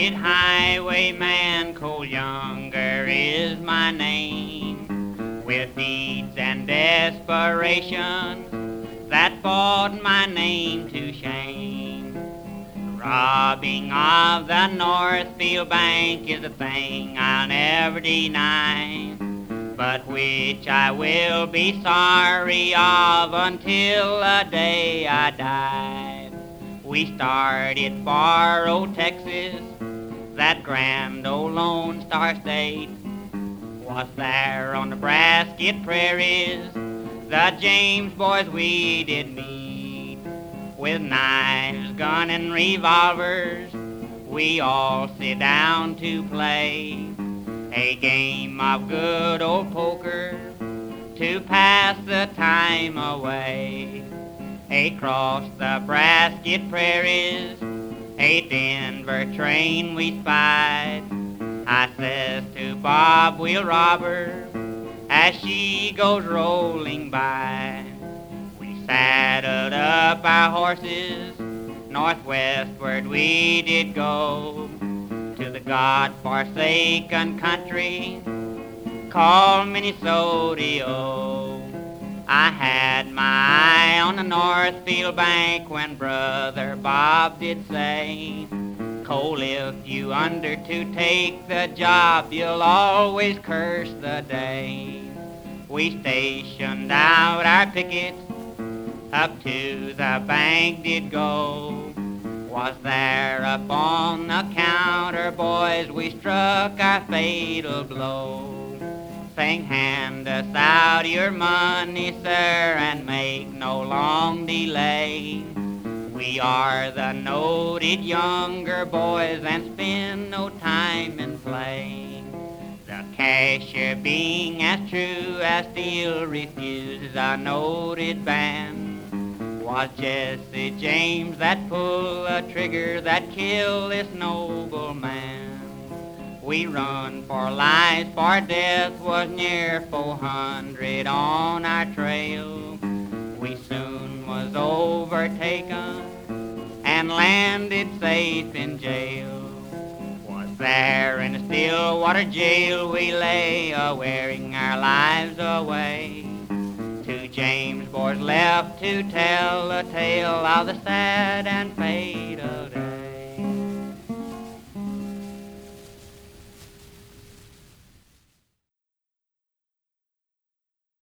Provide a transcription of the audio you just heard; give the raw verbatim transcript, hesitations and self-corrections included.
Rugged highwayman, Cole Younger is my name, with deeds and desperations that brought my name to shame. Robbing of the Northfield Bank is a thing I'll never deny, but which I will be sorry of until the day I die. We started for old Texas, that grand old Lone Star State. Was there on the Brasket prairies, the James boys we did meet. With knives, gun, and revolvers, we all sit down to play a game of good old poker to pass the time away. Across the Brasket prairies, a Denver train we spied. I says to Bob, we'll rob her as she goes rolling by. We saddled up our horses, northwestward we did go, to the God-forsaken country called Minnesota. I had my eye on the Northfield Bank when Brother Bob did say, Cole, if you under to take the job, you'll always curse the day. We stationed out our pickets, up to the bank did go. Was there up on the counter, boys, we struck our fatal blow. Saying, hand us out your money, sir, and make no long delay. We are the noted Younger boys and spend no time in play. The cashier, being as true as steel, refuses a noted band. Was Jesse James that pulled the trigger that killed this noble man? We run for lives, for death was near four hundred on our trail. We soon was overtaken and landed safe in jail. Was there in the Stillwater jail we lay, a-wearing our lives away. Two James boys left to tell the tale of the sad and fatal